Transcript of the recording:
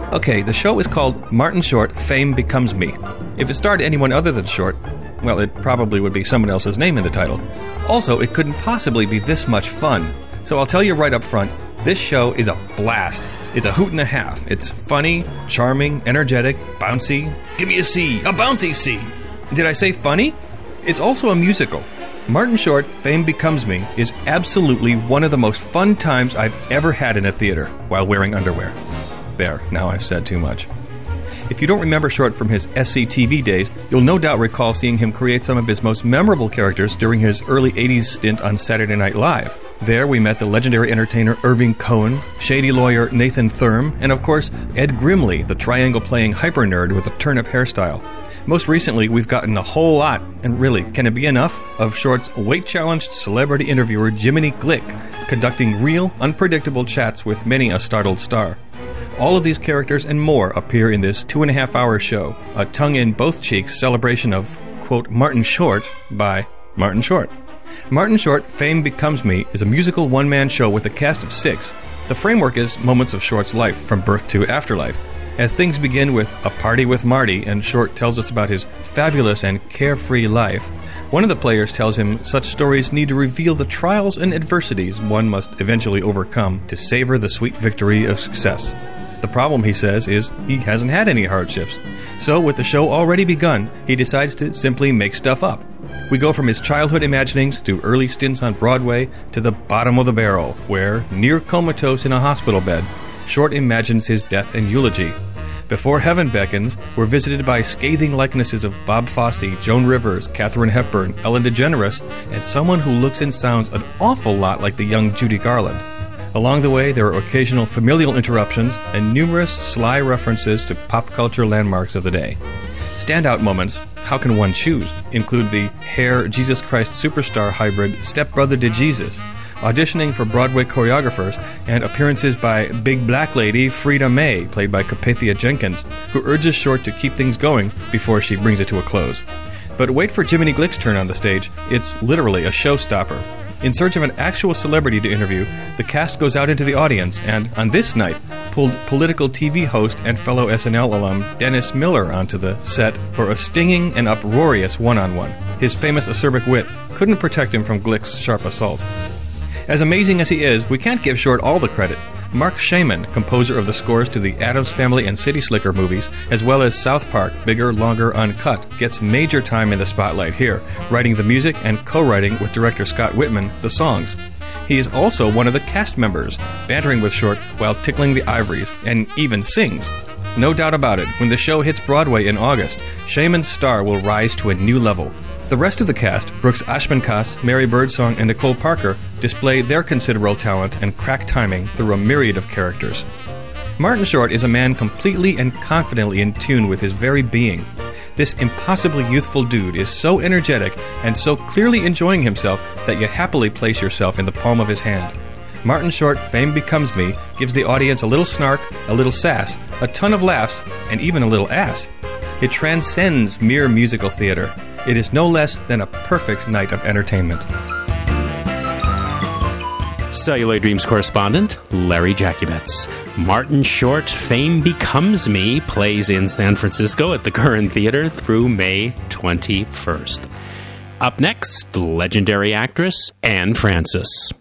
Okay, the show is called Martin Short, Fame Becomes Me. If it starred anyone other than Short, well, it probably would be someone else's name in the title. Also, it couldn't possibly be this much fun. So I'll tell you right up front, this show is a blast. It's a hoot and a half. It's funny, charming, energetic, bouncy. Give me a C, a bouncy C. Did I say funny? It's also a musical. Martin Short, Fame Becomes Me is absolutely one of the most fun times I've ever had in a theater while wearing underwear. There, now I've said too much. If you don't remember Short from his SCTV days, you'll no doubt recall seeing him create some of his most memorable characters during his early 80s stint on Saturday Night Live. There we met the legendary entertainer Irving Cohen, shady lawyer Nathan Thurm, and of course, Ed Grimley, the triangle-playing hyper-nerd with a turnip hairstyle. Most recently, we've gotten a whole lot, and really, can it be enough, of Short's weight-challenged celebrity interviewer Jiminy Glick, conducting real, unpredictable chats with many a startled star. All of these characters and more appear in this 2.5-hour show, a tongue-in-both-cheeks celebration of, quote, Martin Short by Martin Short. Martin Short, Fame Becomes Me is a musical one-man show with a cast of 6. The framework is moments of Short's life, from birth to afterlife. As things begin with a party with Marty, and Short tells us about his fabulous and carefree life, one of the players tells him such stories need to reveal the trials and adversities one must eventually overcome to savor the sweet victory of success. The problem, he says, is he hasn't had any hardships. So, with the show already begun, he decides to simply make stuff up. We go from his childhood imaginings to early stints on Broadway to the bottom of the barrel, where, near comatose in a hospital bed, Short imagines his death and eulogy. Before Heaven Beckons, we're visited by scathing likenesses of Bob Fosse, Joan Rivers, Katharine Hepburn, Ellen DeGeneres, and someone who looks and sounds an awful lot like the young Judy Garland. Along the way, there are occasional familial interruptions and numerous sly references to pop culture landmarks of the day. Standout moments, how can one choose, include the Hair Jesus Christ Superstar hybrid Stepbrother to Jesus, auditioning for Broadway choreographers, and appearances by Big Black Lady Frida May, played by Carpathia Jenkins, who urges Short to keep things going before she brings it to a close. But wait for Jiminy Glick's turn on the stage. It's literally a showstopper. In search of an actual celebrity to interview, the cast goes out into the audience and, on this night, pulled political TV host and fellow SNL alum Dennis Miller onto the set for a stinging and uproarious one-on-one. His famous acerbic wit couldn't protect him from Glick's sharp assault. As amazing as he is, we can't give Short all the credit. Mark Shaman, composer of the scores to the Addams Family and City Slicker movies, as well as South Park, Bigger, Longer, Uncut, gets major time in the spotlight here, writing the music and co-writing with director Scott Whitman the songs. He is also one of the cast members, bantering with Short while tickling the ivories, and even sings. No doubt about it, when the show hits Broadway in August, Shaman's star will rise to a new level. The rest of the cast, Brooks Ashmankas, Mary Birdsong, and Nicole Parker, display their considerable talent and crack timing through a myriad of characters. Martin Short is a man completely and confidently in tune with his very being. This impossibly youthful dude is so energetic and so clearly enjoying himself that you happily place yourself in the palm of his hand. Martin Short, Fame Becomes Me, gives the audience a little snark, a little sass, a ton of laughs, and even a little ass. It transcends mere musical theater. It is no less than a perfect night of entertainment. Celluloid Dreams correspondent Larry Jacobetz. Martin Short, Fame Becomes Me, plays in San Francisco at the Curran Theater through May 21st. Up next, legendary actress Anne Francis.